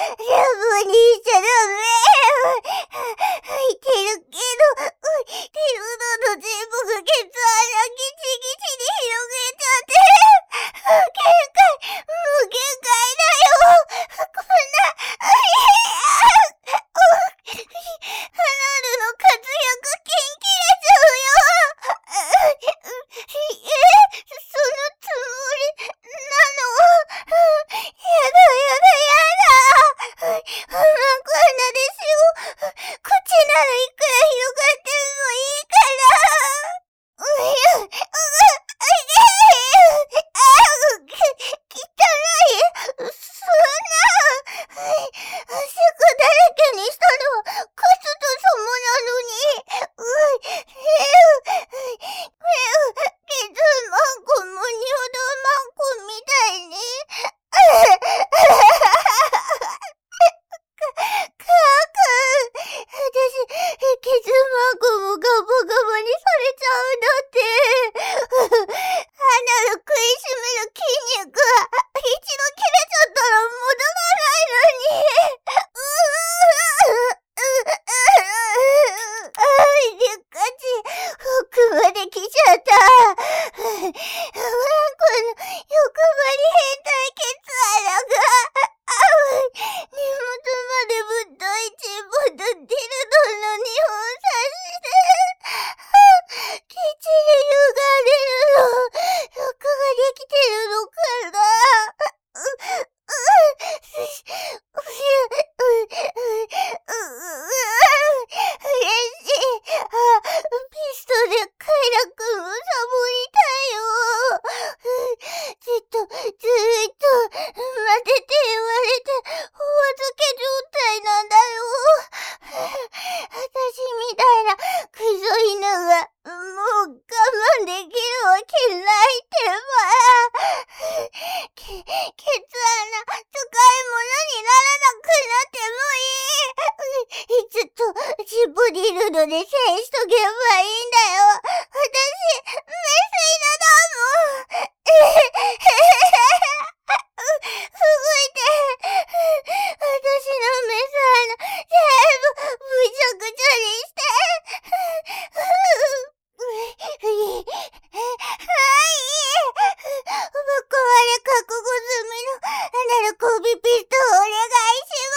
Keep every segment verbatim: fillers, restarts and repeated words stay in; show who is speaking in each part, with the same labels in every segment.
Speaker 1: ラブにしちゃダメ。吐いてるけど、手のの全部がケツ穴ギチギチに広げちゃって。限界、もう限界だよ。こんな、離るの活躍キン切れちゃうよ。え、そのつもりなの？やだやだやだ。こんなですよ。こっちならいくら広がってもいいから。うううう汚い。そんな。汗だらけにしたのはカツと様なのに。うえケツマンコもニョドマンコみたいに。かーくん、私、ケツマンコもガボガボにされちゃうんだって。鼻の食いしめる筋肉は一度切れちゃったら戻らないのに。ううあいでっかち、奥まで来ちゃった。ワンコの欲張り変態ケツ穴が、あう根元までぶっといチンポとディルドのにほん刺して、きっちり歪んでるの。欲ができてるのかな。う、う、う、う、嬉しい。あ、ピストでカイラくんをサボりたいよ。ずっと、ずーっと、待てて言われて、お預け状態なんだよ。私みたいなクソ犬が、もう我慢できるわけないってば。け、ケツ穴、使い物にならなくなってもいい。ずっと、ジボディルドでセンしとけばいいんだよ。私、メス犬だもん。動いて。私のメス穴、全部、むちゃくちゃにして。ぶっ壊れ覚悟済みのアナルコビピストをお願いします。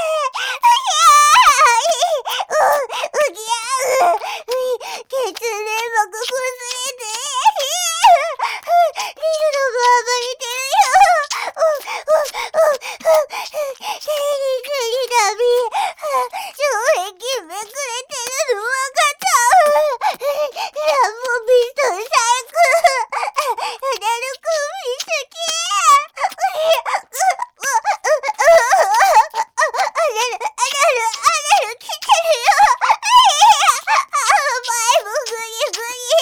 Speaker 1: ううぎゃうケツ粘膜こすれてリルドが暴れてるよ。ううう生理生理ダビ障壁めくれてるのわかった。ラブピスト最高。アナルコビ好き。アナルアナルアナル来てるよ。前もグリグリ。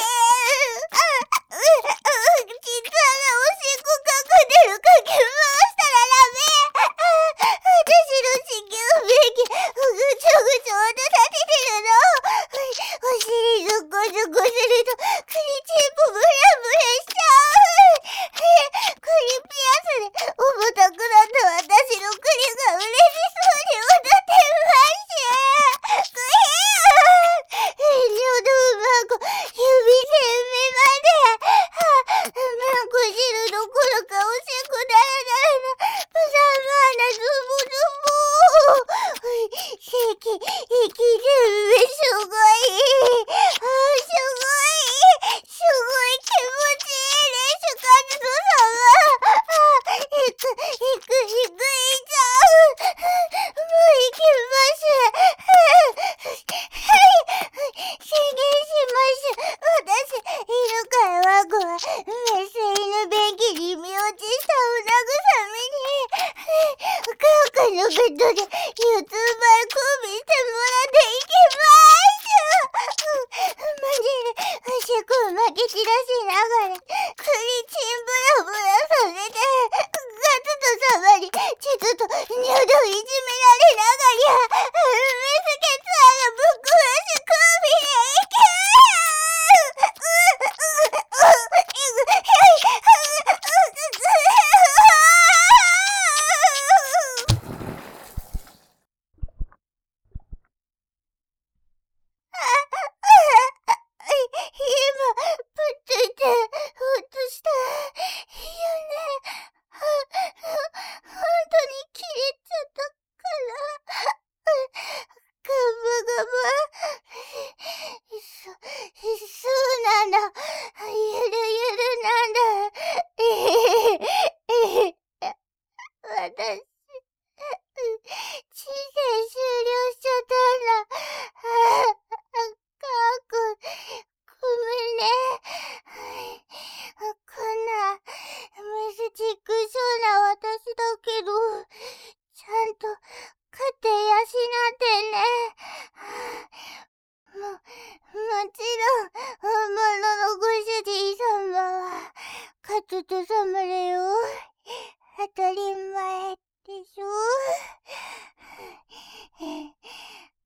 Speaker 1: ちっちゃなおしっこかくでるかき回したらダメ。私の子宮弁器ぐちょぐちょ音立ててるの。お尻ずっこずっこするとクリチンポブラブラしちゃう。クリピアスで重たくなった私のクリが嬉しそうに踊ってます。クヒーちょうどうまく指せ目まで。マンコ汁どころかおしっこだらだらなブサマーなズボズボ。息、息全部すごい。あーすごい。すごい気持ちいいです。カズト様。あー、いく、いく、いく、いちゃう。もう行きます。はい、宣言します。私、犬飼ワンコはメス犬便器に身落ちしたお慰めに、カーカのベッドで四つ前コンビしてもらっていきます。マジでおしっこをまき散らしながらクリチンブラブラさせてガツト様にちょっとニョドいじめられながらメスケツ穴ぶっ壊しコンビへ行け。 私、人生終了しちゃったんだ。ああ、かーくん、ごめんね。こんな、ミスチックそうな私だけど、ちゃんと家庭養ってね。も、もちろん、本物のご主人様は、カトト様だよ。当たり前でしょ。